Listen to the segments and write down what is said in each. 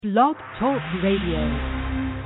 Blog Talk Radio.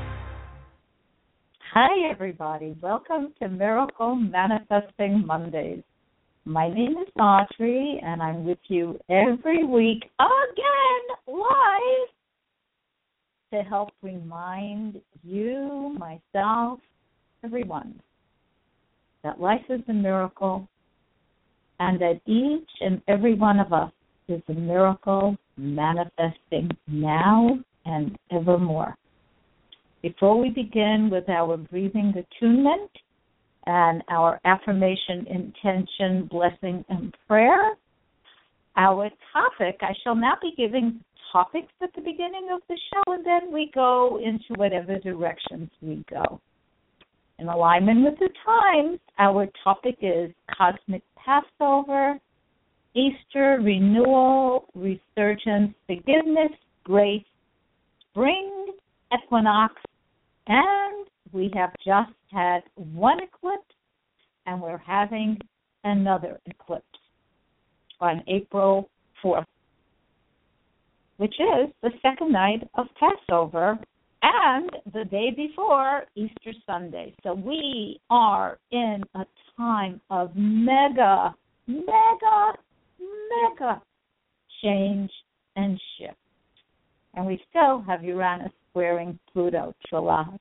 Hi, everybody. Welcome to Miracle Manifesting Mondays. My name is Audrey, and I'm with you every week again, live, to help remind you, myself, everyone, that life is a miracle and that each and every one of us is a miracle manifesting now and evermore. Before we begin with our breathing attunement and our affirmation, intention, blessing, and prayer, our topic, I shall now be giving topics at the beginning of the show, and then we go into whatever directions we go. In alignment with the times, our topic is Cosmic Passover, Easter, Renewal, Resurgence, Forgiveness, Grace, Spring, Equinox, and we have just had one eclipse, and we're having another eclipse on April 4th, which is the second night of Passover and the day before Easter Sunday. So we are in a time of mega change and shift. And we still have Uranus squaring Pluto, Trilla.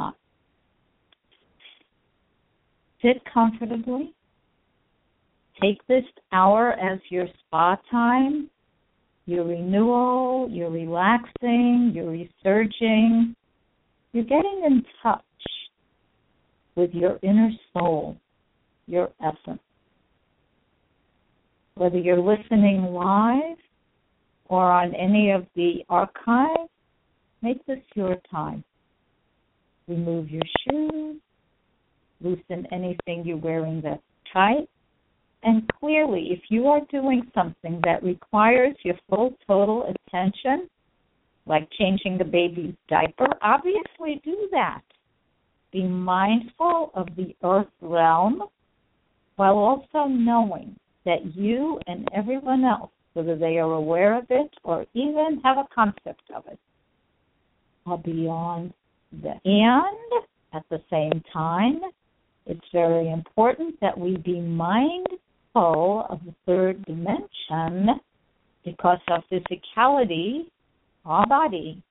Sit comfortably. Take this hour as your spa time, your renewal, your relaxing, your resurging. You're getting in touch with your inner soul, your essence. Whether you're listening live or on any of the archives, make this your time. Remove your shoes, loosen anything you're wearing that's tight, and clearly, if you are doing something that requires your full, total attention, like changing the baby's diaper, obviously do that. Be mindful of the earth realm while also knowing that you and everyone else, whether they are aware of it or even have a concept of it, are beyond this. And at the same time, it's very important that we be mindful of the third dimension because our physicality, our body,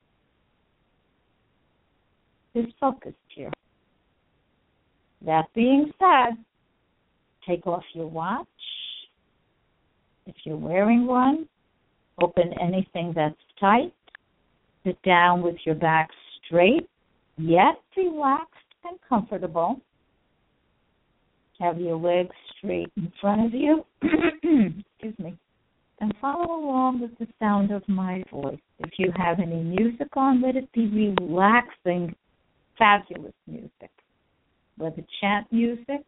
is focused here. That being said, take off your watch. If you're wearing one, open anything that's tight. Sit down with your back straight, yet relaxed and comfortable. Have your legs straight in front of you. Excuse me. And follow along with the sound of my voice. If you have any music on, let it be relaxing, fabulous music. Whether chant music,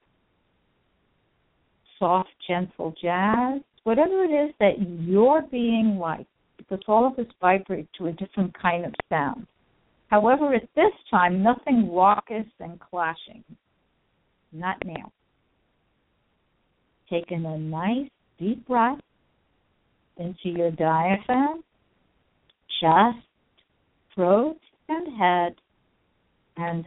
soft, gentle jazz, whatever it is that you're being like, because all of us vibrate to a different kind of sound. However, at this time, nothing raucous and clashing. Not now. Taking a nice deep breath into your diaphragm, chest, throat, and head, and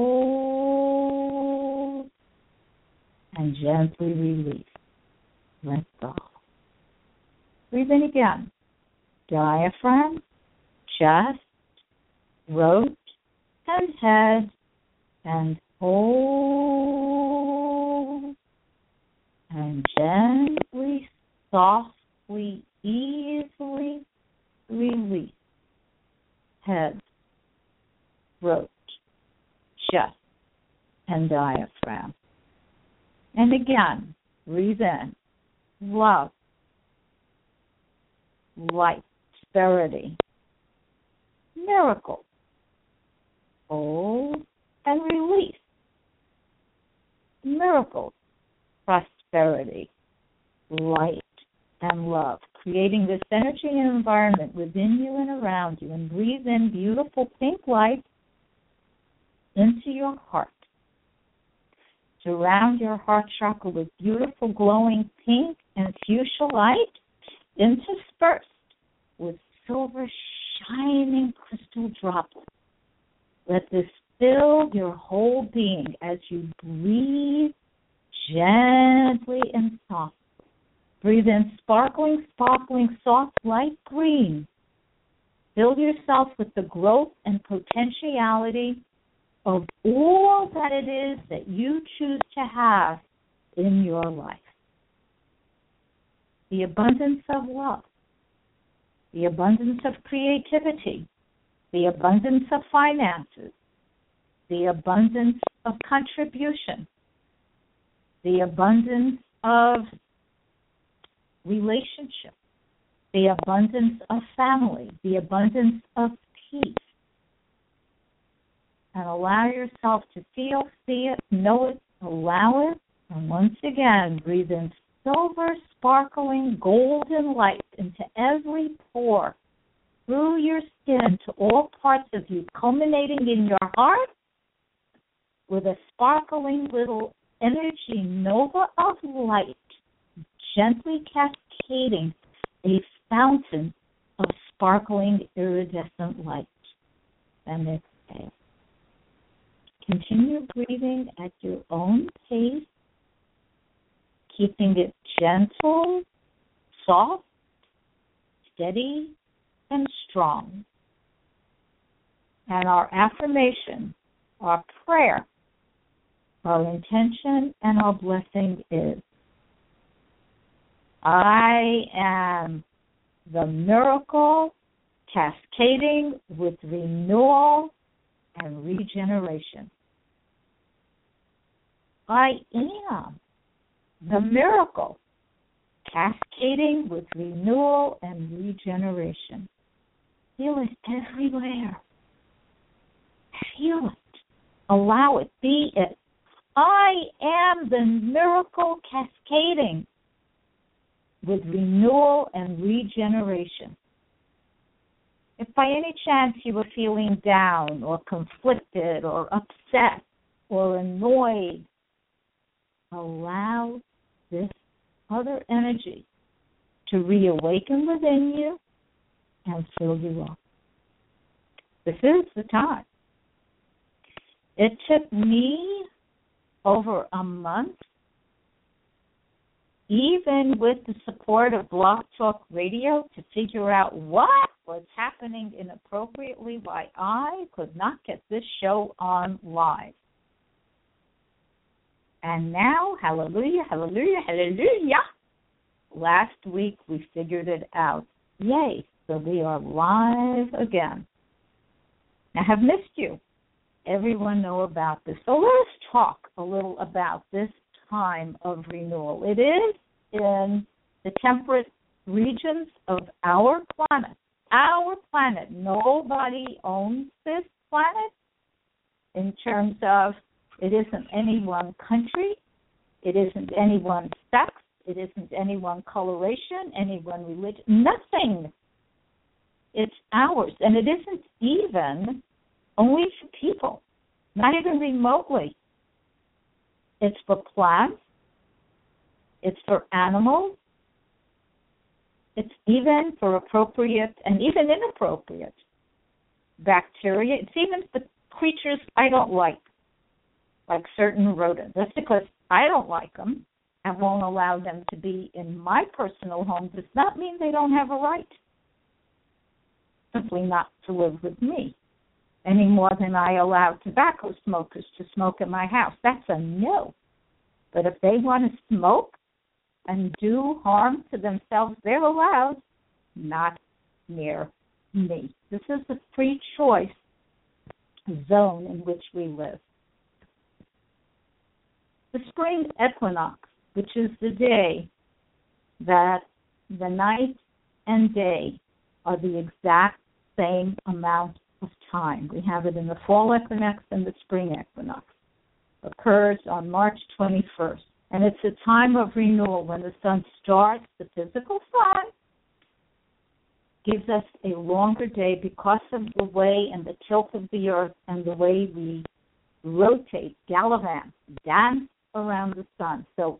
hold, and gently release. Let go. Breathe in again. Diaphragm, chest, throat, and head, and hold, and gently, softly, easily release. Head, throat, chest, and diaphragm. And again, breathe in. Love, light, prosperity, miracles, hold, and release. Miracles, prosperity, light, and love. Creating this energy and environment within you and around you. And breathe in beautiful pink light into your heart. Surround your heart chakra with beautiful glowing pink and fuchsia light interspersed with silver shining crystal droplet. Let this fill your whole being as you breathe gently and softly. Breathe in sparkling, soft, light green. Fill yourself with the growth and potentiality of all that it is that you choose to have in your life. The abundance of love, the abundance of creativity, the abundance of finances, the abundance of contribution, the abundance of relationship, the abundance of family, the abundance of peace. And allow yourself to feel, see it, know it, allow it. And once again, breathe in silver, sparkling, golden light into every pore, through your skin to all parts of you, culminating in your heart with a sparkling little energy nova of light, gently cascading a fountain of sparkling iridescent light. And exhale. Continue breathing at your own pace, keeping it gentle, soft, steady, and strong. And our affirmation, our prayer, our intention, and our blessing is, I am the miracle cascading with renewal and regeneration. I am the miracle cascading with renewal and regeneration. Feel it everywhere. Feel it. Allow it. Be it. I am the miracle cascading with renewal and regeneration. If by any chance you were feeling down or conflicted or upset or annoyed, allow this other energy to reawaken within you and fill you up. This is the time. It took me over a month, even with the support of Blog Talk Radio, to figure out what was happening inappropriately, why I could not get this show on live. And now, hallelujah, hallelujah, hallelujah, last week we figured it out. Yay, so we are live again. I have missed you. Everyone know about this. So let's talk a little about this time of renewal. It is in the temperate regions of our planet. Our planet. Nobody owns this planet in terms of it isn't any one country, it isn't any one sex, it isn't any one coloration, any one religion, nothing. It's ours, and it isn't even only for people, not even remotely. It's for plants, it's for animals, it's even for appropriate and even inappropriate bacteria. It's even for creatures I don't like certain rodents. That's because I don't like them and won't allow them to be in my personal home does not mean they don't have a right simply not to live with me any more than I allow tobacco smokers to smoke in my house. That's a no. But if they want to smoke and do harm to themselves, they're allowed, not near me. This is the free choice zone in which we live. The spring equinox, which is the day that the night and day are the exact same amount of time. We have it in the fall equinox and the spring equinox. Occurs on March 21st. And it's a time of renewal when the sun starts, the physical sun, gives us a longer day because of the way and the tilt of the earth and the way we rotate, gallivant, dance around the sun. So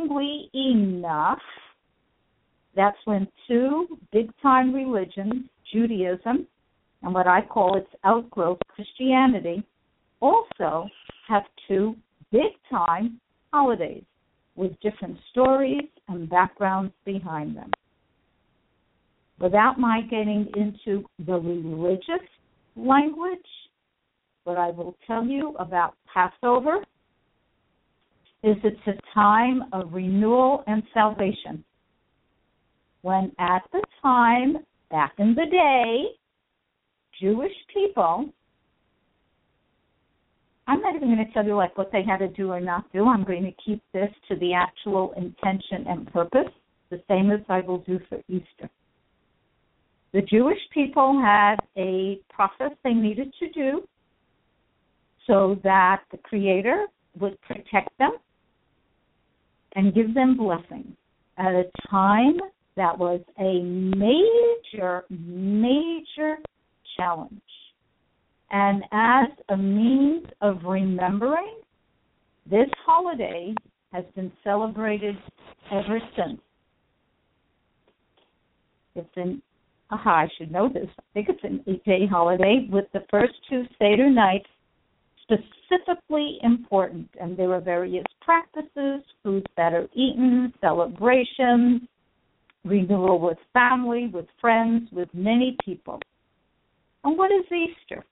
interestingly enough, that's when two big-time religions Judaism and what I call its outgrowth, Christianity, also have two big-time holidays with different stories and backgrounds behind them. Without my getting into the religious language, what I will tell you about Passover is it's a time of renewal and salvation. When at the time, back in the day, Jewish people, I'm not even going to tell you like what they had to do or not do. I'm going to keep this to the actual intention and purpose, the same as I will do for Easter. The Jewish people had a process they needed to do so that the Creator would protect them and give them blessings at a time that was a major, major challenge. And as a means of remembering, this holiday has been celebrated ever since. I should know this. I think it's an 8-day holiday with the first two Seder nights specifically important. And there are various practices, foods that are eaten, celebrations, renewal with family, with friends, with many people. And what is Easter?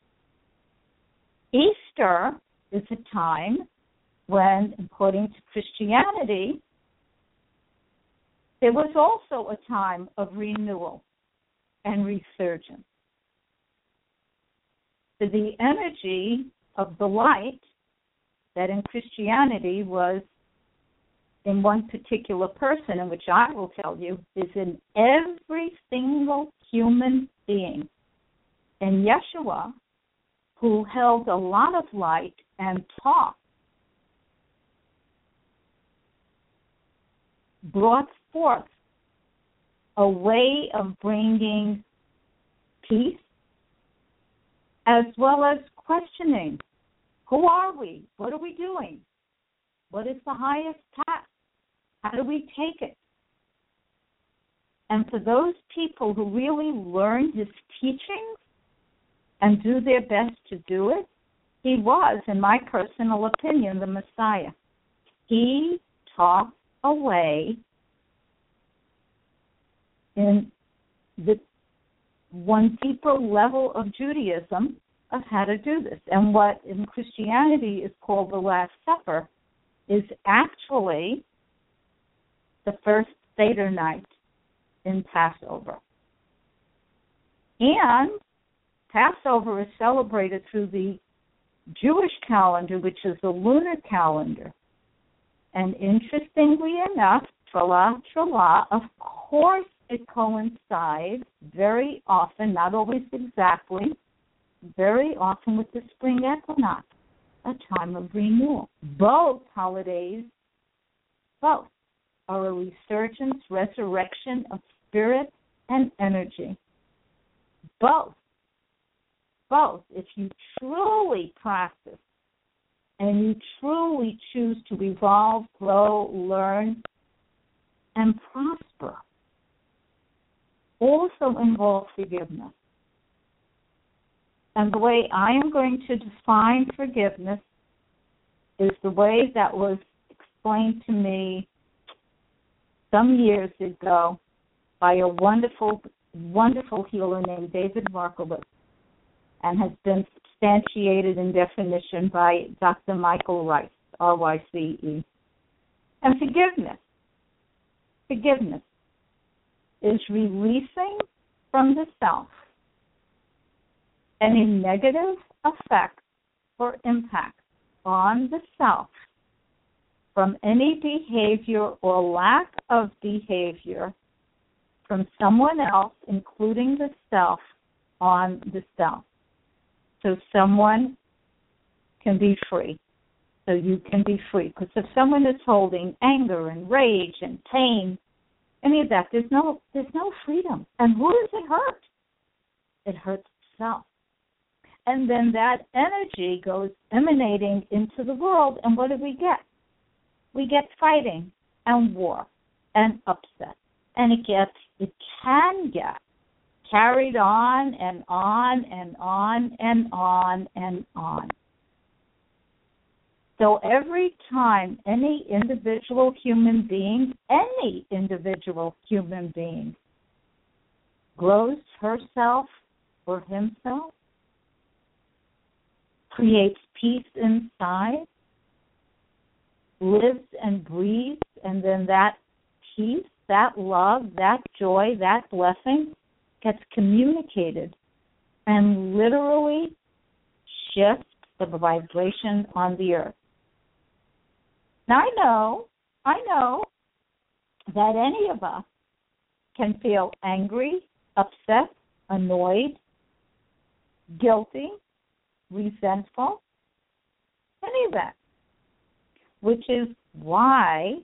Easter is a time when, according to Christianity, there was also a time of renewal and resurgence. So the energy of the light that in Christianity was in one particular person, and which I will tell you is in every single human being. And Yeshua, who held a lot of light and taught, brought forth a way of bringing peace as well as questioning. Who are we? What are we doing? What is the highest path? How do we take it? And for those people who really learn his teachings and do their best to do it, he was, in my personal opinion, the Messiah. He taught a way in the one deeper level of Judaism of how to do this. And what in Christianity is called the Last Supper is actually the first Seder night in Passover. And Passover is celebrated through the Jewish calendar, which is the lunar calendar. And interestingly enough, Trala, of course it coincides very often, not always exactly, very often with the spring equinox, a time of renewal. Both holidays, both, are a resurgence, resurrection of spirit and energy. Both, if you truly practice and you truly choose to evolve, grow, learn, and prosper, also involve forgiveness. And the way I am going to define forgiveness is the way that was explained to me some years ago by a wonderful, wonderful healer named David Markowitz, and has been substantiated in definition by Dr. Michael Rice, R-Y-C-E. And forgiveness is releasing from the self any negative effects or impact on the self from any behavior or lack of behavior from someone else, including the self, on the self. So someone can be free. So you can be free. Because if someone is holding anger and rage and pain, any of that, there's no freedom. And who does it hurt? It hurts self. And then that energy goes emanating into the world, and what do we get? We get fighting and war and upset. And it can get carried on and on and on and on and on. So every time any individual human being grows herself or himself, creates peace inside, lives and breathes, and then that peace, that love, that joy, that blessing gets communicated and literally shifts the vibration on the earth. Now, I know that any of us can feel angry, upset, annoyed, guilty, resentful, any of that, which is why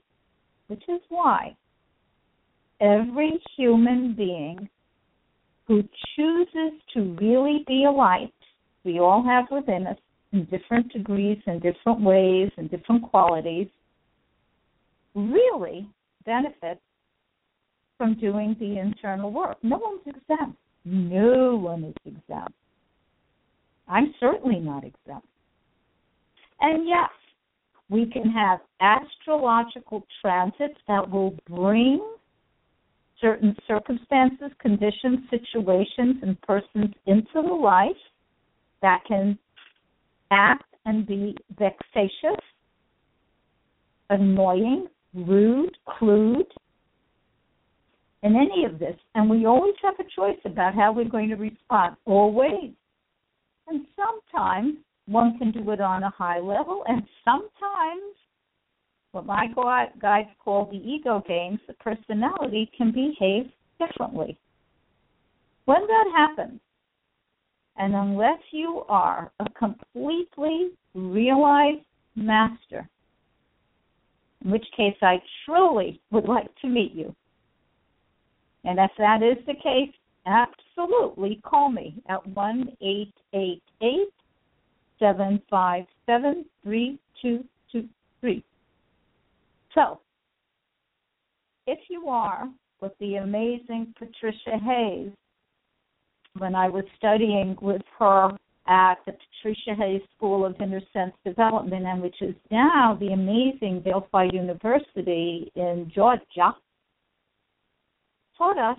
every human being who chooses to really be a light we all have within us in different degrees, in different ways, in different qualities, really benefits from doing the internal work. No one's exempt. No one is exempt. I'm certainly not exempt. And yes, we can have astrological transits that will bring certain circumstances, conditions, situations, and persons into the life that can act and be vexatious, annoying, rude, crude, and any of this. And we always have a choice about how we're going to respond, always. And sometimes one can do it on a high level, and sometimes what my guides call the ego games, the personality can behave differently. When that happens, and unless you are a completely realized master, in which case I truly would like to meet you. And if that is the case, absolutely call me at 1-888-757-3223. So, if you are with the amazing Patricia Hayes, when I was studying with her at the Patricia Hayes School of Inner Sense Development, and which is now the amazing Delphi University in Georgia, taught us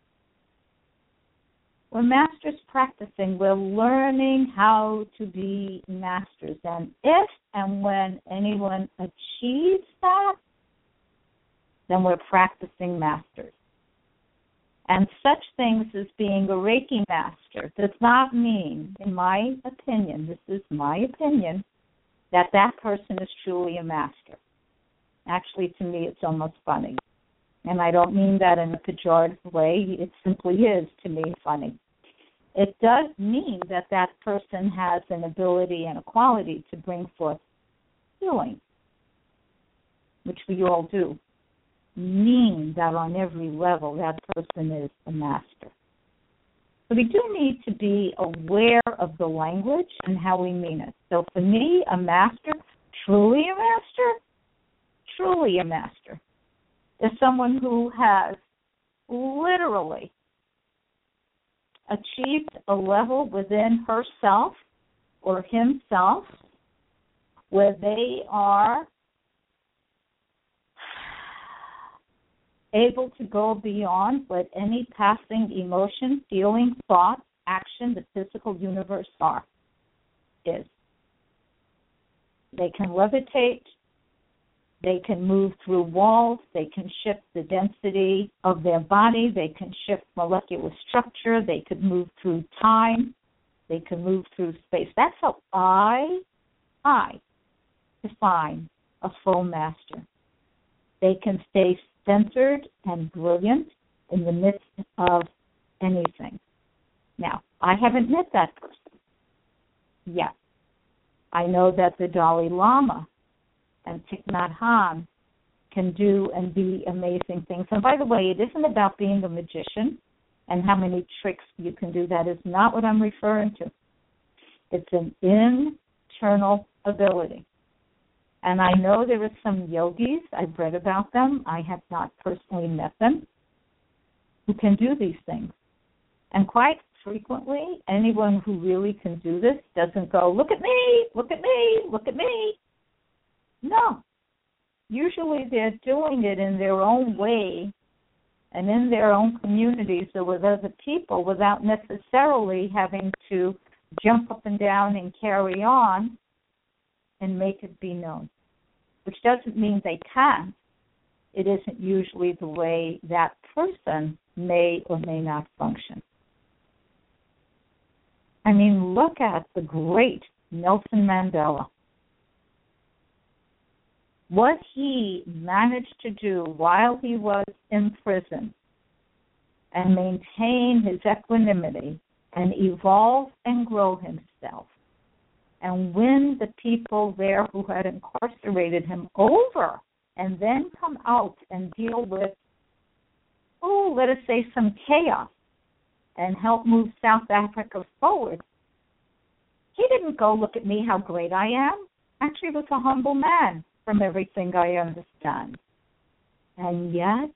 we're masters practicing. We're learning how to be masters. And if and when anyone achieves that, then we're practicing masters. And such things as being a Reiki master does not mean, in my opinion, this is my opinion, that that person is truly a master. Actually, to me, it's almost funny. And I don't mean that in a pejorative way. It simply is, to me, funny. It does mean that that person has an ability and a quality to bring forth healing, which we all do. Mean that on every level that person is a master. So we do need to be aware of the language and how we mean it. So for me, a master, truly a master, is someone who has literally achieved a level within herself or himself where they are able to go beyond what any passing emotion, feeling, thought, action, the physical universe is. They can levitate, they can move through walls, they can shift the density of their body, they can shift molecular structure, they could move through time, they can move through space. That's how I define a full master. They can stay centered and brilliant in the midst of anything. Now, I haven't met that person yet. I know that the Dalai Lama and Thich Nhat Hanh can do and be amazing things. And by the way, it isn't about being a magician and how many tricks you can do. That is not what I'm referring to. It's an internal ability. And I know there are some yogis, I've read about them, I have not personally met them, who can do these things. And quite frequently, anyone who really can do this doesn't go, look at me, look at me, look at me. No. Usually they're doing it in their own way and in their own communities or with other people without necessarily having to jump up and down and carry on and make it be known, which doesn't mean they can't. It isn't usually the way that person may or may not function. I mean, look at the great Nelson Mandela. What he managed to do while he was in prison and maintain his equanimity and evolve and grow himself and win the people there who had incarcerated him over and then come out and deal with, let us say, some chaos and help move South Africa forward. He didn't go, look at me, how great I am. Actually, he was a humble man from everything I understand. And yet,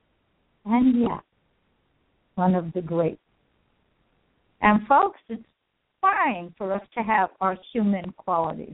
one of the great. And folks, it's fine for us to have our human qualities.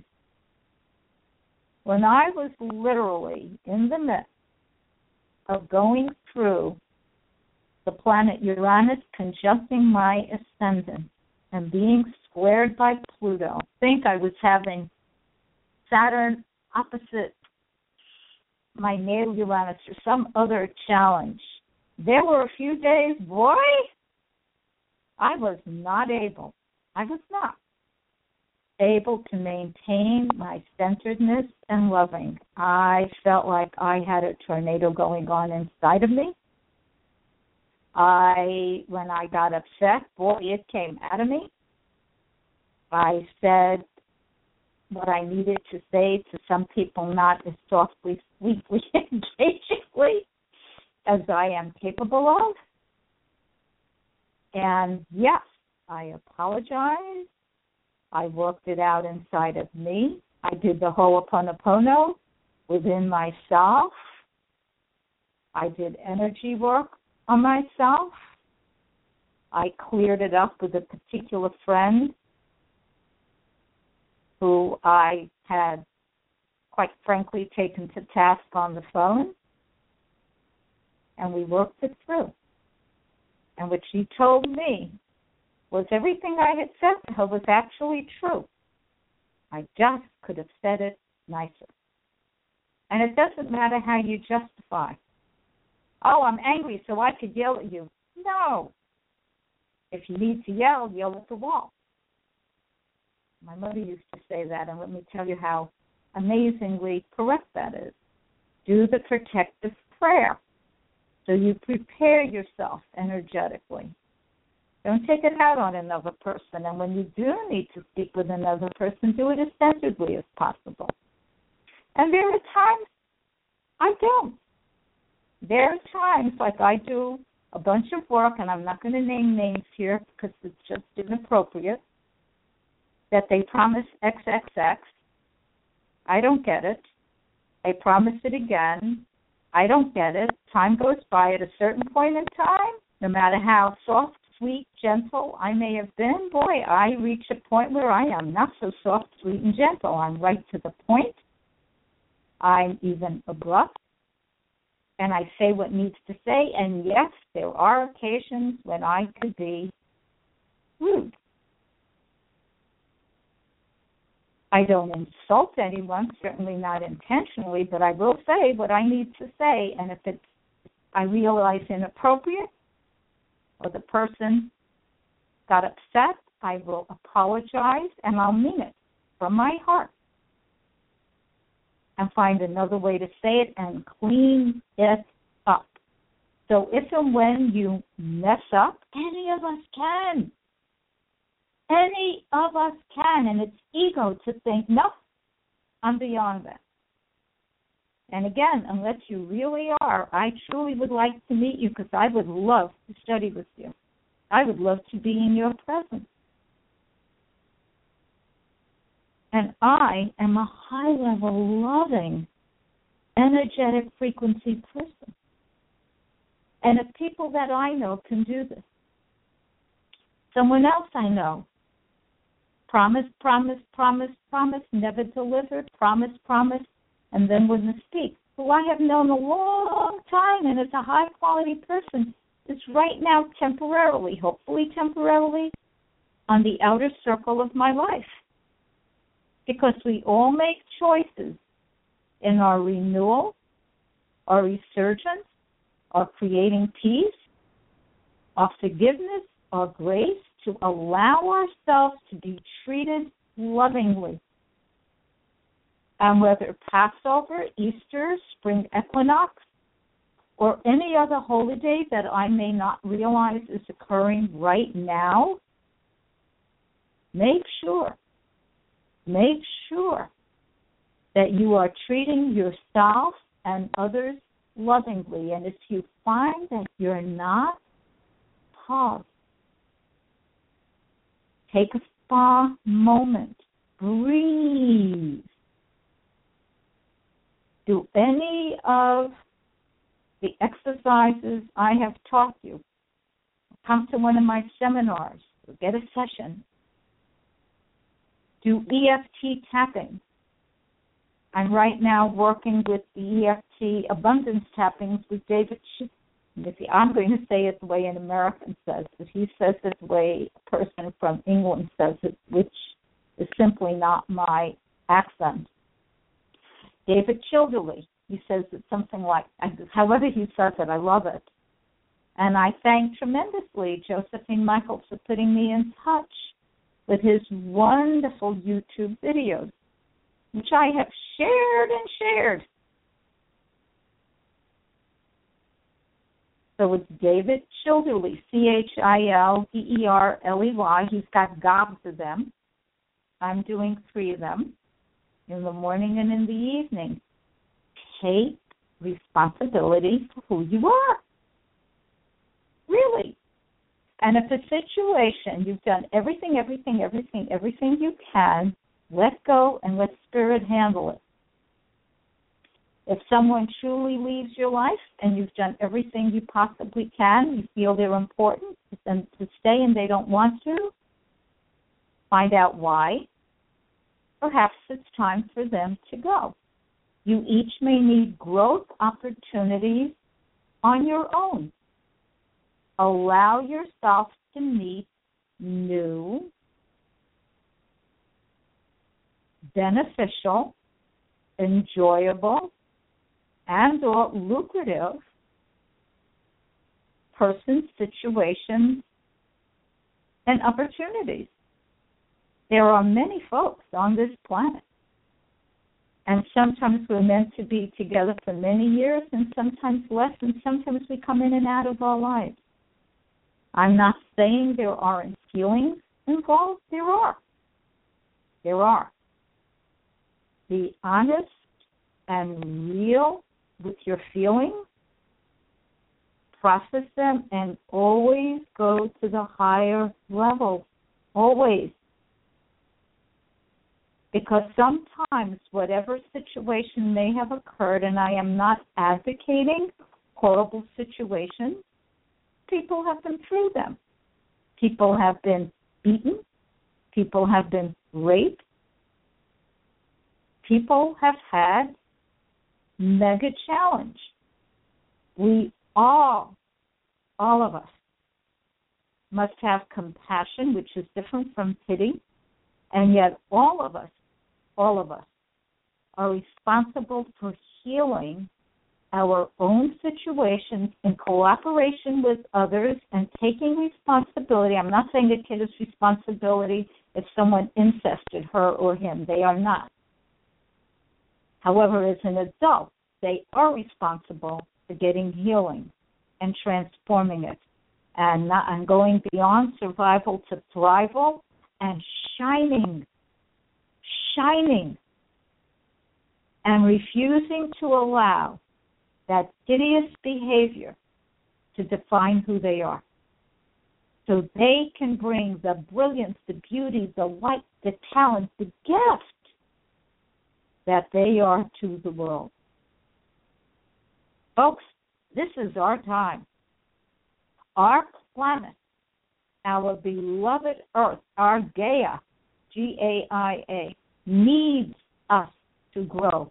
When I was literally in the midst of going through the planet Uranus conjuncting my ascendant and being squared by Pluto, I think I was having Saturn opposite my natal Uranus or some other challenge. There were a few days, boy, I was not able to maintain my centeredness and loving. I felt like I had a tornado going on inside of me. When I got upset, boy, it came out of me. I said what I needed to say to some people, not as softly, sweetly, engagingly as I am capable of. And yes, I apologized. I worked it out inside of me. I did the Ho'oponopono within myself. I did energy work on myself. I cleared it up with a particular friend who I had, quite frankly, taken to task on the phone. And we worked it through. And what she told me was everything I had said to her was actually true. I just could have said it nicer. And it doesn't matter how you justify. Oh, I'm angry, so I could yell at you. No. If you need to yell at the wall. My mother used to say that, and let me tell you how amazingly correct that is. Do the protective prayer. So you prepare yourself energetically. Don't take it out on another person. And when you do need to speak with another person, do it as centeredly as possible. And there are times I don't. There are times, like I do a bunch of work, and I'm not going to name names here because it's just inappropriate, that they promise XXX. I don't get it. They promise it again. I don't get it. Time goes by. At a certain point in time, no matter how soft, sweet, gentle I may have been, boy, I reach a point where I am not so soft, sweet, and gentle. I'm right to the point. I'm even abrupt. And I say what needs to say. And yes, there are occasions when I could be rude. I don't insult anyone, certainly not intentionally, but I will say what I need to say. And if I realize inappropriate or the person got upset, I will apologize and I'll mean it from my heart and find another way to say it and clean it up. So if and when you mess up, any of us can. Any of us can, and it's ego to think, no, I'm beyond that. And again, unless you really are, I truly would like to meet you because I would love to study with you. I would love to be in your presence. And I am a high-level, loving, energetic frequency person. And if people that I know can do this, Someone else I know. Promise, promise, promise, promise, never delivered, promise, promise, and then wouldn't speak. Who I have known a long time and is a high-quality person, is right now temporarily, hopefully temporarily, on the outer circle of my life. Because we all make choices in our renewal, our resurgence, our creating peace, our forgiveness, our grace, to allow ourselves to be treated lovingly. And whether Passover, Easter, spring equinox, or any other holiday that I may not realize is occurring right now, make sure that you are treating yourself and others lovingly. And if you find that you're not, pause. Take a spa moment. Breathe. Do any of the exercises I have taught you. Come to one of my seminars. Get a session. Do EFT tapping. I'm right now working with the EFT abundance tappings with David I'm going to say it the way an American says it. He says it the way a person from England says it, which is simply not my accent. David Childerley, he says it something like, however he says it, I love it. And I thank tremendously Josephine Michaels for putting me in touch with his wonderful YouTube videos, which I have shared and shared. So it's David Childerley, Childerley. He's got gobs of them. I'm doing 3 of them in the morning and in the evening. Take responsibility for who you are. Really. And if a situation, you've done everything you can, let go and let Spirit handle it. If someone truly leaves your life and you've done everything you possibly can, you feel they're important and to stay and they don't want to, find out why. Perhaps it's time for them to go. You each may need growth opportunities on your own. Allow yourself to meet new, beneficial, enjoyable, and or lucrative persons, situations, and opportunities. There are many folks on this planet, and sometimes we're meant to be together for many years, and sometimes less, and sometimes we come in and out of our lives. I'm not saying there aren't feelings involved. There are. There are. Be honest and real with your feelings, process them, and always go to the higher level. Always. Because sometimes whatever situation may have occurred, and I am not advocating horrible situations, people have been through them. People have been beaten. People have been raped. People have had mega challenge. We all of us, must have compassion, which is different from pity, and yet all of us are responsible for healing our own situations in cooperation with others and taking responsibility. I'm not saying the kid is responsibility if someone incested her or him. They are not. However, as an adult, they are responsible for getting healing and transforming it and going beyond survival to thrival and shining and refusing to allow that hideous behavior to define who they are. So they can bring the brilliance, the beauty, the light, the talent, the gift that they are to the world. Folks, this is our time. Our planet our beloved Earth, our Gaia, Gaia, needs us to grow.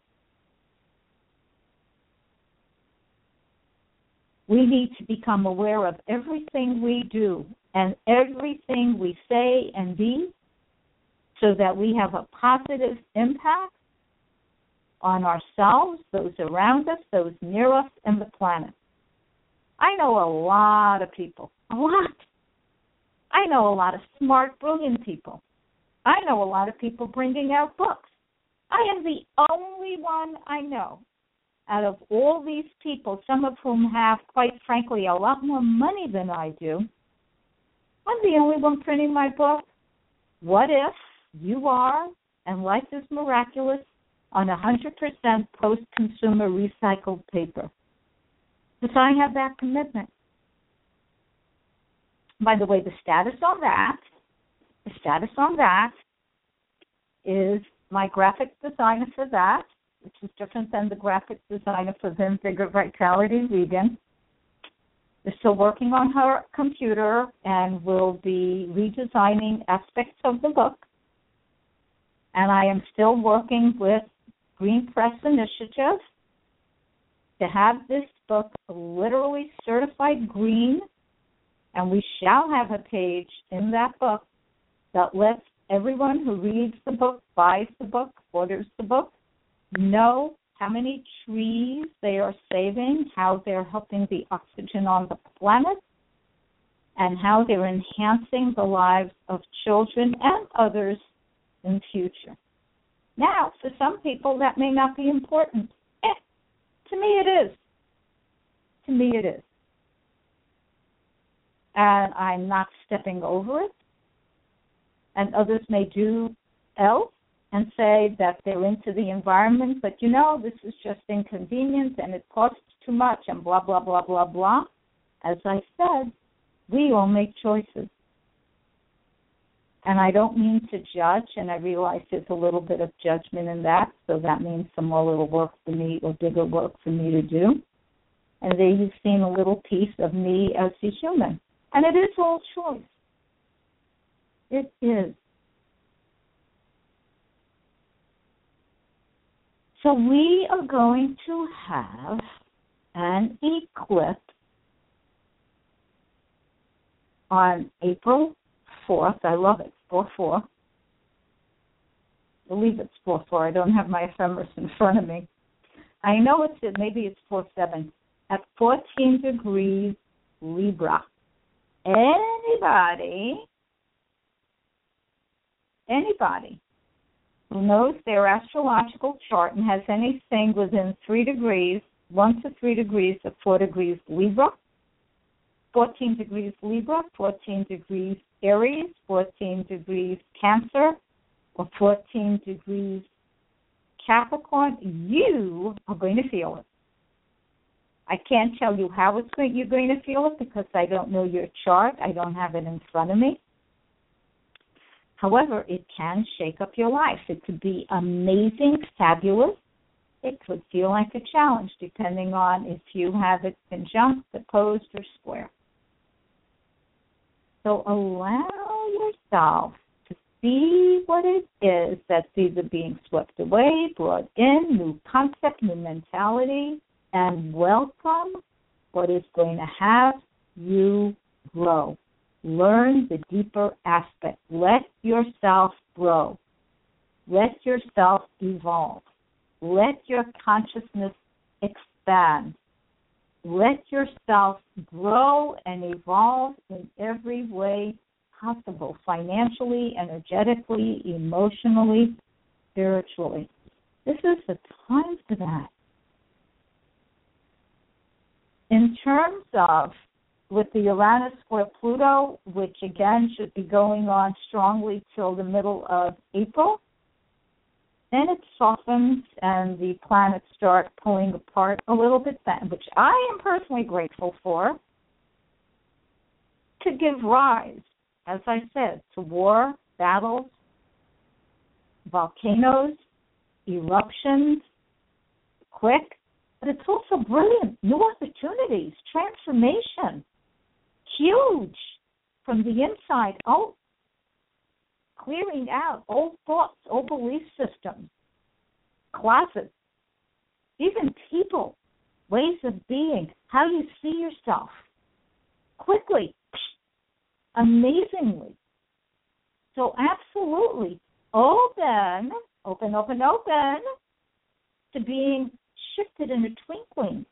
We need to become aware of everything we do and everything we say and be so that we have a positive impact on ourselves, those around us, those near us, and the planet. I know a lot of people, a lot. I know a lot of smart, brilliant people. I know a lot of people bringing out books. I am the only one I know out of all these people, some of whom have, quite frankly, a lot more money than I do. I'm the only one printing my book. What if you are, and life is miraculous, on 100% post-consumer recycled paper? Because I have that commitment. By the way, the status on that is my graphic designer for that, which is different than the graphic designer for Vim Vigor Vitality Vegan, is still working on her computer and will be redesigning aspects of the book. And I am still working with Green Press Initiative to have this book literally certified green, and we shall have a page in that book that lets everyone who reads the book, buys the book, orders the book, know how many trees they are saving, how they're helping the oxygen on the planet, and how they're enhancing the lives of children and others in the future. Now, for some people, that may not be important. To me, it is. To me, it is. And I'm not stepping over it. And others may do else and say that they're into the environment, but this is just inconvenience and it costs too much and blah, blah, blah, blah, blah. As I said, we all make choices. And I don't mean to judge, and I realize there's a little bit of judgment in that, so that means some more little work for me or bigger work for me to do. And there you've seen a little piece of me as a human. And it is all choice. It is. So we are going to have an eclipse on April 4th. I love it. 4/4. I believe it's 4/4. I don't have my ephemeris in front of me. I know maybe it's 4/7 at 14 degrees Libra. Anybody who knows their astrological chart and has anything within 3 degrees, 1 to 3 degrees of 4 degrees Libra, 14 degrees Libra, 14 degrees Aries, 14 degrees Cancer, or 14 degrees Capricorn, you are going to feel it. I can't tell you how you're going to feel it because I don't know your chart. I don't have it in front of me. However, it can shake up your life. It could be amazing, fabulous. It could feel like a challenge, depending on if you have it conjunct, opposed, or square. So allow yourself to see what it is that's either being swept away, brought in, new concept, new mentality, and welcome what is going to have you grow. Learn the deeper aspect. Let yourself grow. Let yourself evolve. Let your consciousness expand. Let yourself grow and evolve in every way possible, financially, energetically, emotionally, spiritually. This is the time for that. In terms of with the Uranus square Pluto, which again should be going on strongly till the middle of April, then it softens and the planets start pulling apart a little bit then, which I am personally grateful for, to give rise, as I said, to war, battles, volcanoes, eruptions, quick, but it's also brilliant, new opportunities, transformation, huge. from the inside out, clearing out old thoughts, old belief systems, closets, even people, ways of being, how you see yourself, quickly, amazingly. So absolutely open to being shifted in a twinkling,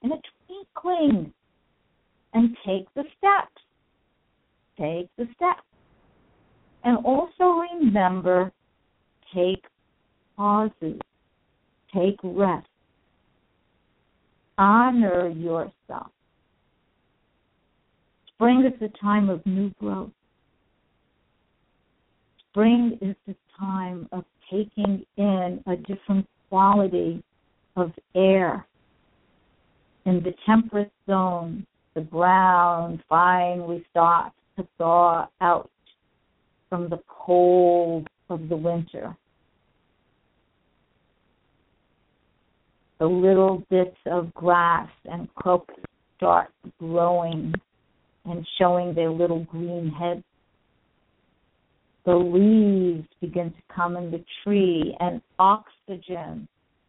and take the steps. And also remember, take pauses, take rest, honor yourself. Spring is the time of new growth. Spring is the time of taking in a different quality of air. In the temperate zone, the ground finally starts to thaw out from the cold of the winter. The little bits of grass and crocus start growing and showing their little green heads. The leaves begin to come in the tree, and oxygen,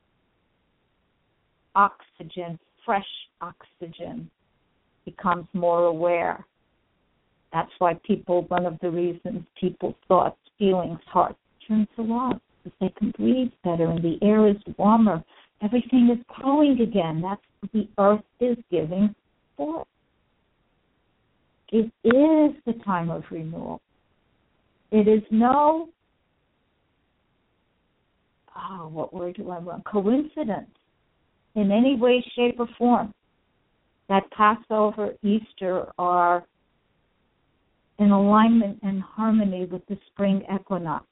fresh oxygen, becomes more aware. That's why one of the reasons people's thoughts, feelings, hearts turn to love, because they can breathe better and the air is warmer. Everything is growing again. That's what the earth is giving forth. It is the time of renewal. It is no, what word do I want? Coincidence in any way, shape, or form that Passover, Easter are in alignment and harmony with the spring equinox.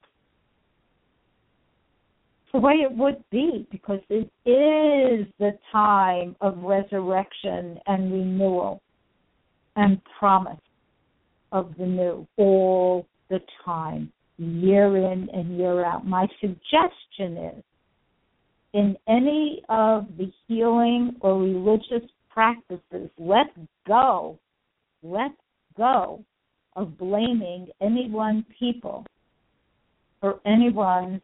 It's the way it would be, because it is the time of resurrection and renewal and promise of the new all the time, year in and year out. My suggestion is, in any of the healing or religious practices, let go of blaming any one people for anyone's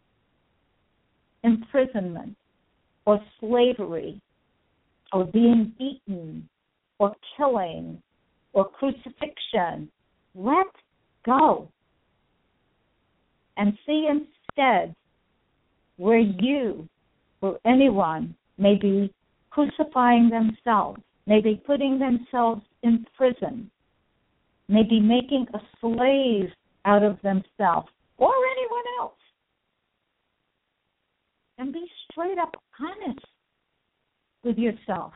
imprisonment or slavery or being beaten or killing or crucifixion. Let go and see instead where you or anyone may be crucifying themselves, may be putting themselves in prison, may be making a slave out of themselves or anyone else. And be straight up honest with yourself.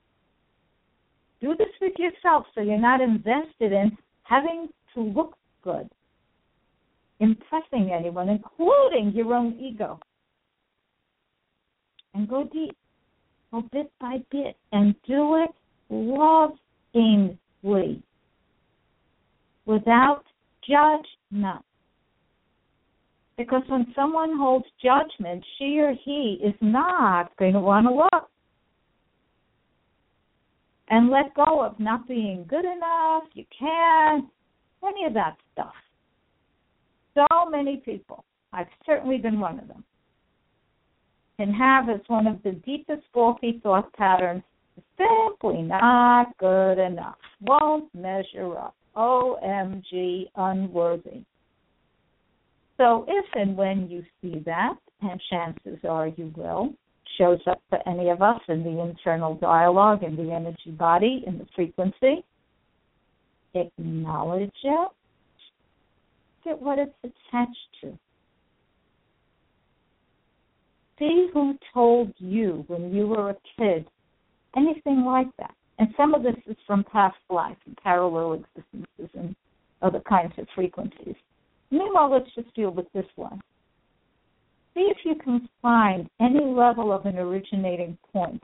Do this with yourself so you're not invested in having to look good, impressing anyone, including your own ego. And go deep, go bit by bit, and do it lovingly, without judgment. Because when someone holds judgment, she or he is not going to want to look. And let go of not being good enough, you can't, any of that stuff. So many people, I've certainly been one of them, can have as one of the deepest faulty thought patterns, simply not good enough, won't measure up, OMG, unworthy. So if and when you see that, and chances are you will, shows up for any of us in the internal dialogue, in the energy body, in the frequency, acknowledge it, get what it's attached to. See who told you when you were a kid anything like that. And some of this is from past life and parallel existences and other kinds of frequencies. Meanwhile, let's just deal with this one. See if you can find any level of an originating point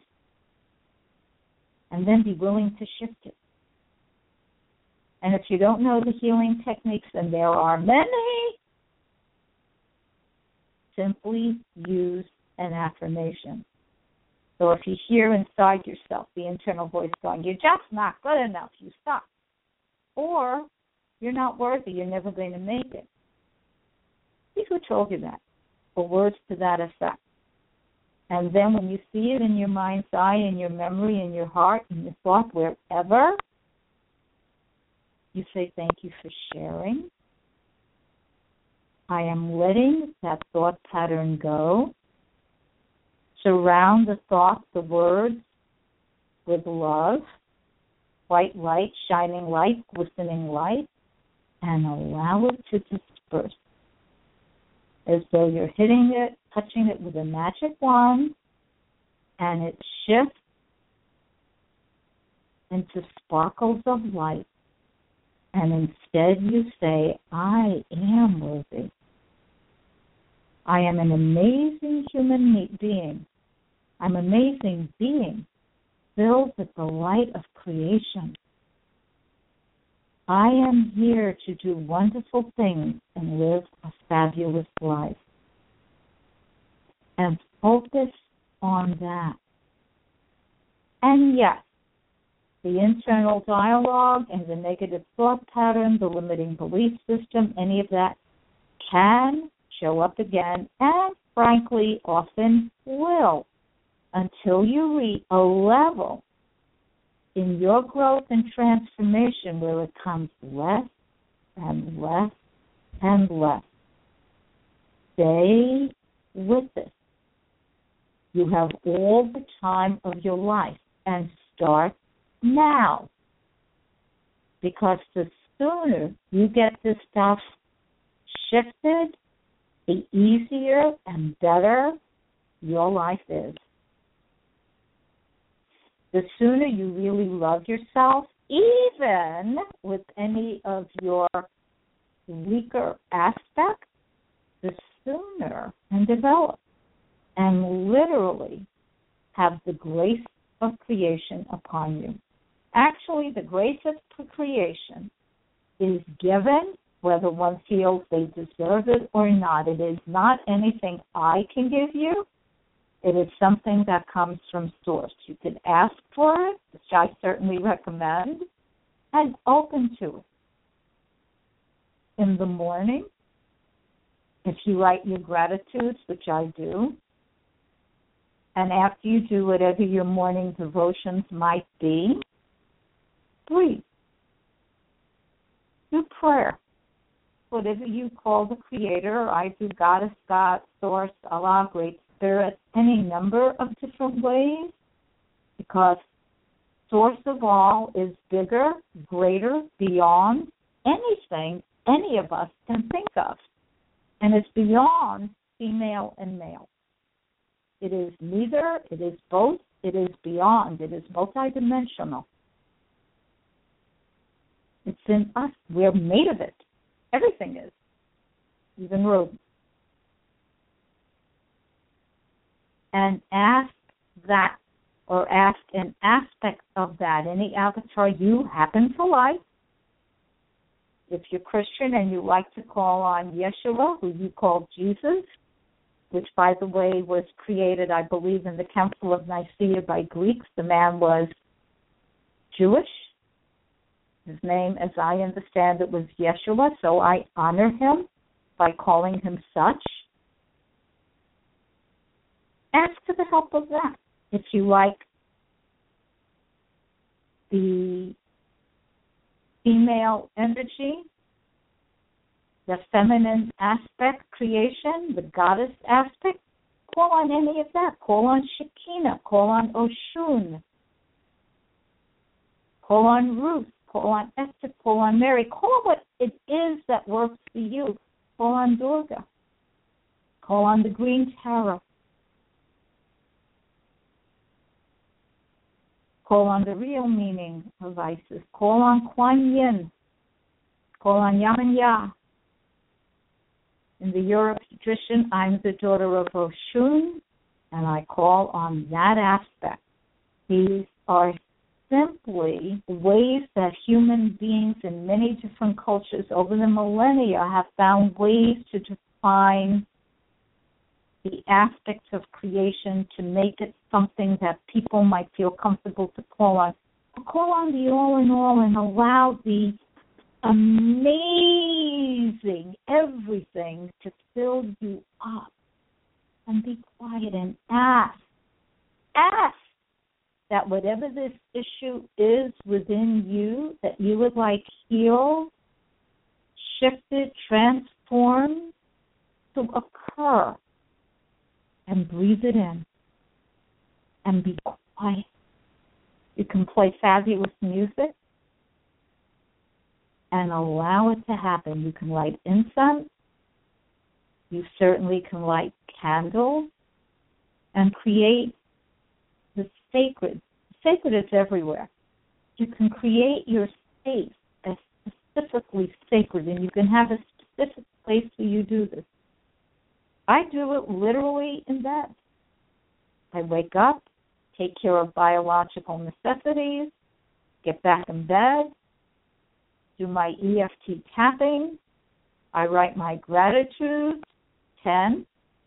and then be willing to shift it. And if you don't know the healing techniques, and there are many, simply use an affirmation. So if you hear inside yourself the internal voice going, you're just not good enough, you stop. Or You're not worthy. You're never going to make it. See who told you that, or words to that effect. And then when you see it in your mind's eye, in your memory, in your heart, in your thought, wherever, you say, thank you for sharing. I am letting that thought pattern go. Surround the thought, the words, with love, white light, shining light, glistening light, and allow it to disperse. As though you're hitting it, touching it with a magic wand, and it shifts into sparkles of light. And instead you say, I am worthy. I am an amazing human being. I'm an amazing being filled with the light of creation. I am here to do wonderful things and live a fabulous life. And focus on that. And yes, the internal dialogue and the negative thought pattern, the limiting belief system, any of that can show up again and, frankly, often will, until you reach a level in your growth and transformation where it comes less and less and less. Stay with it. You have all the time of your life, and start now. Because the sooner you get this stuff shifted, the easier and better your life is. The sooner you really love yourself, even with any of your weaker aspects, the sooner and develop and literally have the grace of creation upon you. Actually, the grace of creation is given whether one feels they deserve it or not. It is not anything I can give you. It is something that comes from Source. You can ask for it, which I certainly recommend, and open to it. In the morning, if you write your gratitudes, which I do, and after you do whatever your morning devotions might be, breathe. Do prayer. Whatever you call the Creator, I do Goddess, God, Source, Allah, Great Spirit, any number of different ways, because Source of all is bigger, greater, beyond anything any of us can think of. And it's beyond female and male. It is neither, it is both, it is beyond, it is multidimensional. It's in us. We're made of it. Everything is, even rodents. And ask that, or ask an aspect of that, any avatar you happen to like. If you're Christian and you like to call on Yeshua, who you call Jesus, which, by the way, was created, I believe, in the Council of Nicaea by Greeks. The man was Jewish. His name, as I understand it, was Yeshua, so I honor him by calling him such. Ask for the help of that. If you like the female energy, the feminine aspect, creation, the goddess aspect, call on any of that. Call on Shekinah, call on Oshun, call on Ruth, call on Esther, call on Mary. Call on what it is that works for you. Call on Durga. Call on the Green Tarot. Call on the real meaning of Isis. Call on Kuan Yin. Call on Yaman Ya. In the Europe tradition, I'm the daughter of Oshun, and I call on that aspect. These are simply ways that human beings in many different cultures over the millennia have found ways to define the aspects of creation to make it something that people might feel comfortable to call on. Call on the all in all and allow the amazing everything to fill you up. And be quiet and ask that whatever this issue is within you that you would like healed, shifted, transformed to occur, and breathe it in and be quiet. You can play fabulous music and allow it to happen. You can light incense. You certainly can light candles and create the sacred. Sacred is everywhere. You can create your space as specifically sacred, and you can have a specific place where you do this. I do it literally in bed. I wake up, take care of biological necessities, get back in bed, do my EFT tapping. I write my gratitude, 10.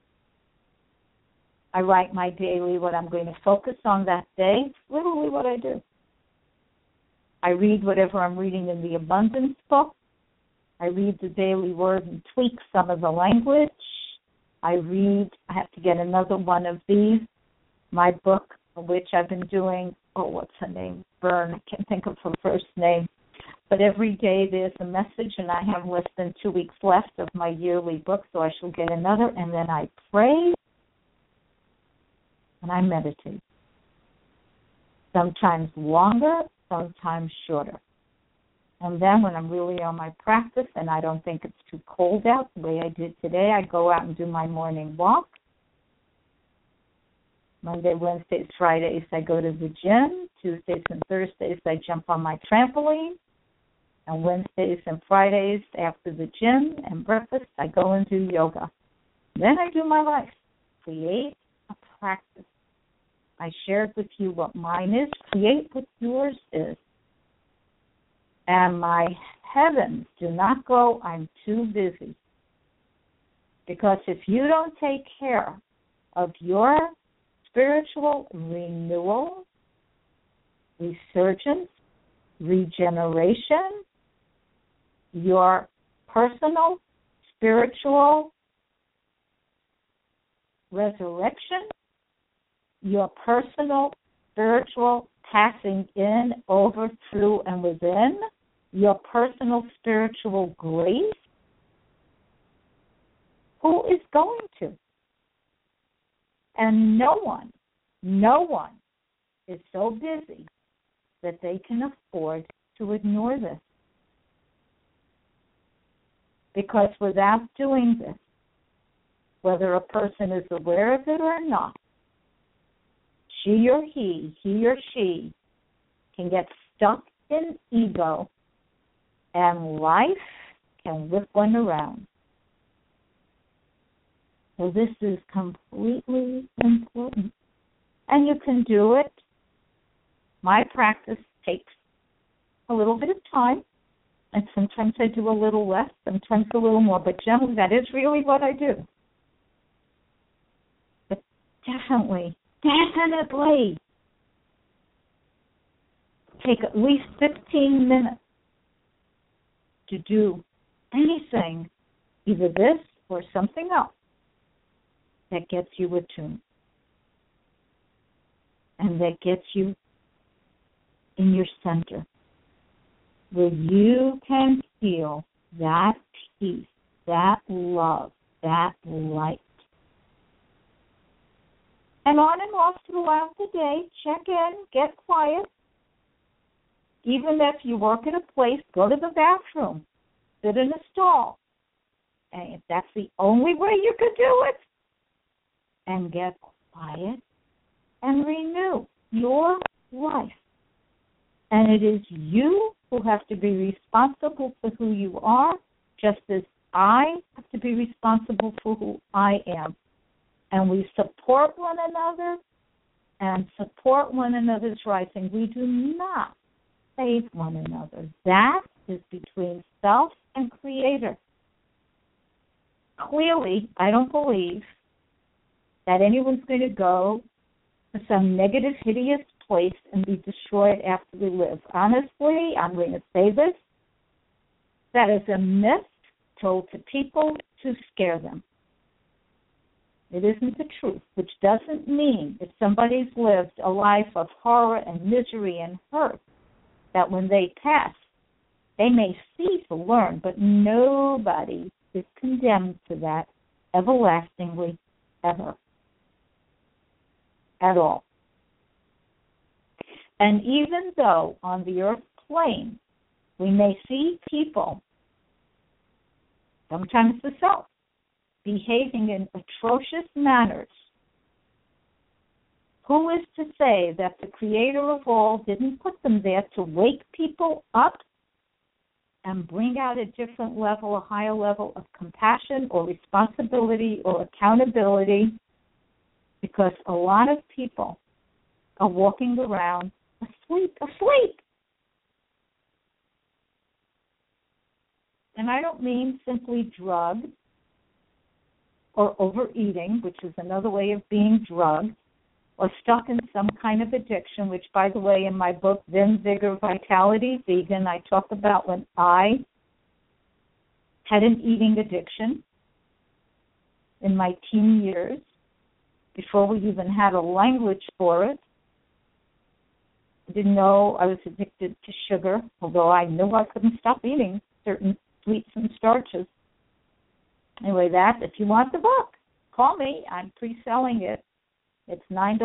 I write my daily, what I'm going to focus on that day. It's literally what I do. I read whatever I'm reading in the Abundance book. I read the Daily Word and tweak some of the language. I have to get another one of these. My book, which I've been doing, what's her name? Byrne. I can't think of her first name. But every day there's a message, and I have less than 2 weeks left of my yearly book, so I shall get another. And then I pray, and I meditate. Sometimes longer, sometimes shorter. And then when I'm really on my practice and I don't think it's too cold out, the way I did today, I go out and do my morning walk. Monday, Wednesdays, Fridays, I go to the gym. Tuesdays and Thursdays, I jump on my trampoline. And Wednesdays and Fridays, after the gym and breakfast, I go and do yoga. Then I do my life. Create a practice. I shared with you what mine is. Create what yours is. And my heavens, do not go, I'm too busy. Because if you don't take care of your spiritual renewal, resurgence, regeneration, your personal spiritual resurrection, your personal spiritual passing in, over, through, and within, your personal spiritual grace, who is going to? And no one is so busy that they can afford to ignore this. Because without doing this, whether a person is aware of it or not, she or he or she, can get stuck in ego, and life can whip one around. So this is completely important. And you can do it. My practice takes a little bit of time, and sometimes I do a little less, sometimes a little more, but generally that is really what I do. But definitely take at least 15 minutes to do anything, either this or something else, that gets you attuned and that gets you in your center, where you can feel that peace, that love, that light. And on and off throughout the day, check in, get quiet. Even if you work at a place, go to the bathroom, sit in a stall. And if that's the only way you could do it, and get quiet and renew your life. And it is you who have to be responsible for who you are, just as I have to be responsible for who I am. And we support one another and support one another's rising. We do not save one another. That is between self and creator. Clearly, I don't believe that anyone's going to go to some negative, hideous place and be destroyed after we live. Honestly, I'm going to say this. That is a myth told to people to scare them. It isn't the truth, which doesn't mean if somebody's lived a life of horror and misery and hurt, that when they pass, they may see to learn, but nobody is condemned to that everlastingly, ever, at all. And even though on the earth plane we may see people, sometimes the self, behaving in atrocious manners, who is to say that the Creator of all didn't put them there to wake people up and bring out a different level, a higher level of compassion or responsibility or accountability? Because a lot of people are walking around asleep. And I don't mean simply drugged or overeating, which is another way of being drugged, or stuck in some kind of addiction, which, by the way, in my book, Vim, Vigor, Vitality, Vegan, I talk about when I had an eating addiction in my teen years, before we even had a language for it. I didn't know I was addicted to sugar, although I knew I couldn't stop eating certain sweets and starches. Anyway, if you want the book, call me. I'm pre-selling it. It's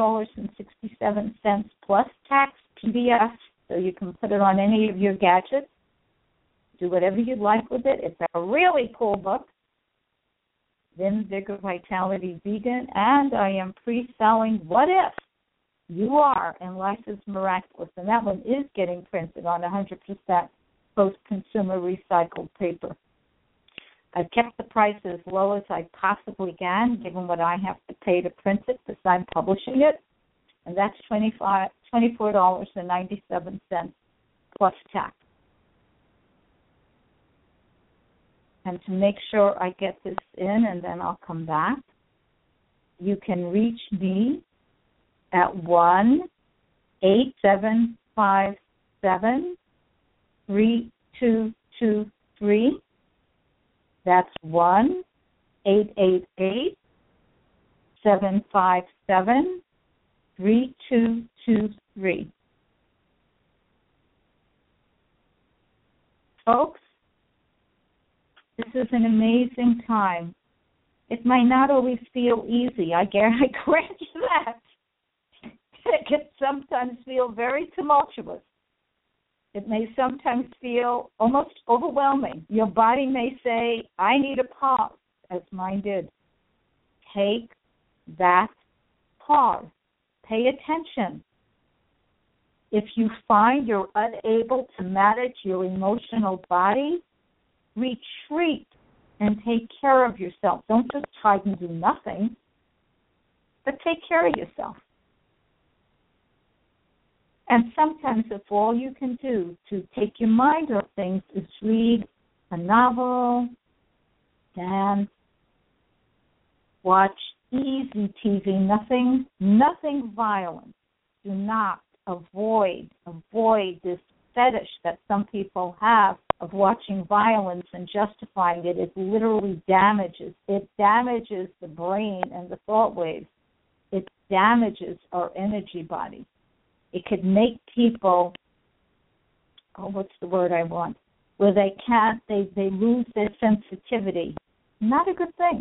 $9.67 plus tax PDF, so you can put it on any of your gadgets. Do whatever you'd like with it. It's a really cool book, Vim, Vigor, Vitality, Vegan, and I am pre-selling What If You Are and Life is Miraculous, and that one is getting printed on 100% post-consumer recycled paper. I've kept the price as low as I possibly can, given what I have to pay to print it because I'm publishing it, and that's $24.97 plus tax. And to make sure I get this in and then I'll come back, you can reach me at 1-8757-3223. That's 1-888-757-3223. Folks, this is an amazing time. It might not always feel easy. I grant you that. It can sometimes feel very tumultuous. It may sometimes feel almost overwhelming. Your body may say, I need a pause, as mine did. Take that pause. Pay attention. If you find you're unable to manage your emotional body, retreat and take care of yourself. Don't just try and do nothing, but take care of yourself. And sometimes if all you can do to take your mind off things is read a novel, dance, watch easy TV, nothing violent. Do not avoid this fetish that some people have of watching violence and justifying it. It literally damages. It damages the brain and the thought waves. It damages our energy body. It could make people, what's the word I want? Where they lose their sensitivity. Not a good thing.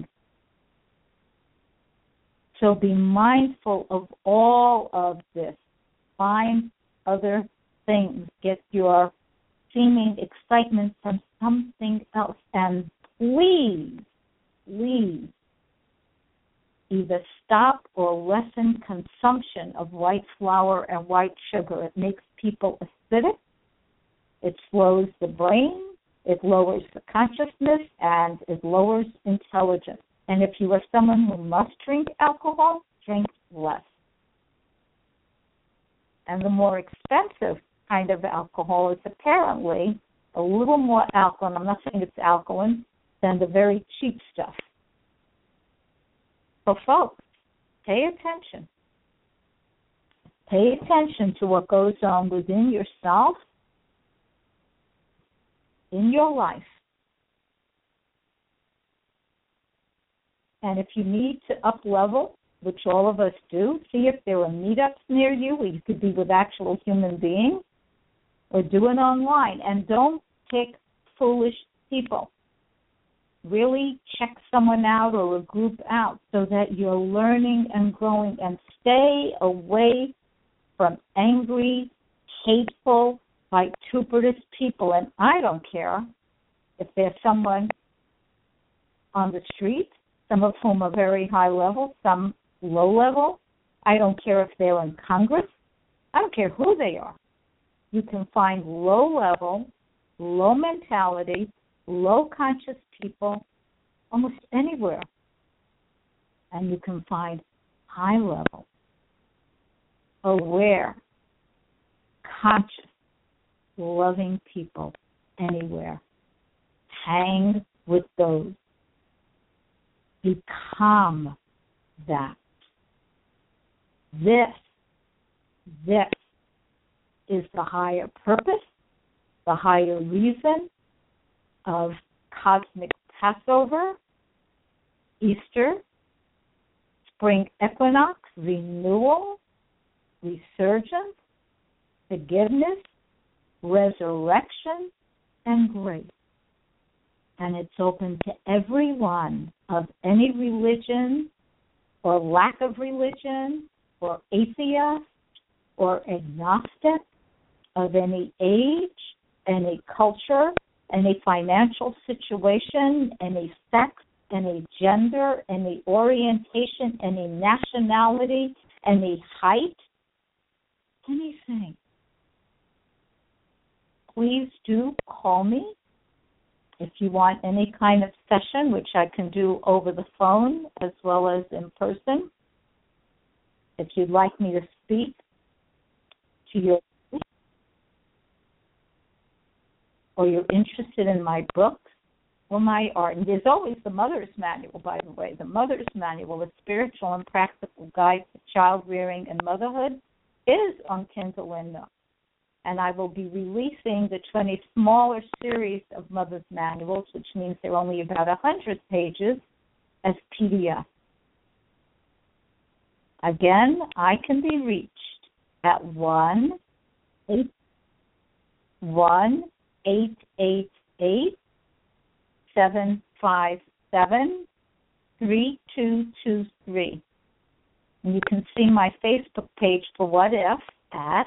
So be mindful of all of this. Find other things. Get your seeming excitement from something else. And please, either stop or lessen consumption of white flour and white sugar. It makes people acidic. It slows the brain. It lowers the consciousness, and it lowers intelligence. And if you are someone who must drink alcohol, drink less. And the more expensive kind of alcohol is apparently a little more alkaline. I'm not saying it's alkaline than the very cheap stuff. So folks, pay attention. Pay attention to what goes on within yourself, in your life, And if you need to up level, which all of us do, see if there are meetups near you where you could be with actual human beings, or do it online. And don't pick foolish people. Really check someone out or a group out so that you're learning and growing, and stay away from angry, hateful, vituperative people. And I don't care if there's someone on the street, some of whom are very high level, some low level. I don't care if they're in Congress. I don't care who they are. You can find low level, low mentality, low conscious people almost anywhere. And you can find high level, aware, conscious, loving people anywhere. Hang with those. Become that. This is the higher purpose, the higher reason of cosmic Passover, Easter, spring equinox, renewal, resurgence, forgiveness, resurrection, and grace. And it's open to everyone of any religion or lack of religion or atheist or agnostic, of any age, any culture, any financial situation, any sex, any gender, any orientation, any nationality, any height, anything. Please do call me if you want any kind of session, which I can do over the phone as well as in person. If you'd like me to speak to your, or you're interested in my books or my art. And there's always the Mother's Manual, by the way. The Mother's Manual, a spiritual and practical guide to child rearing and motherhood, is on Kindle and Nook. And I will be releasing the 20 smaller series of Mother's Manuals, which means they're only about 100 pages, as PDF. Again, I can be reached at 1-888-757-3223. And you can see my Facebook page for What If at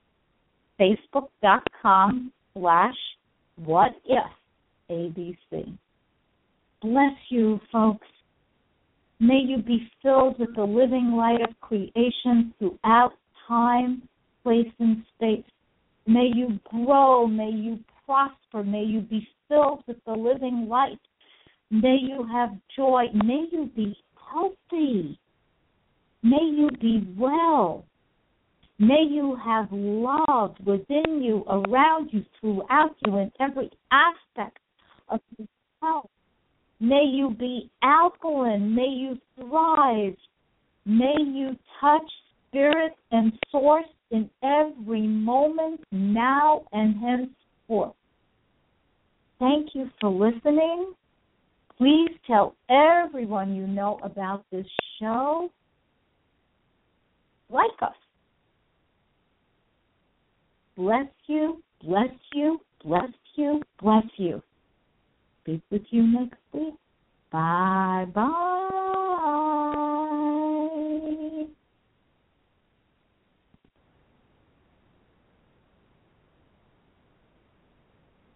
facebook.com/whatifabc. Bless you, folks. May you be filled with the living light of creation throughout time, place, and space. May you grow. May you prosper. May you be filled with the living light. May you have joy. May you be healthy. May you be well. May you have love within you, around you, throughout you, in every aspect of yourself. May you be alkaline. May you thrive. May you touch spirit and source in every moment, now and henceforth. Thank you for listening. Please tell everyone you know about this show. Like us. Bless you, bless you, bless you, bless you. Speak with you next week. Bye-bye.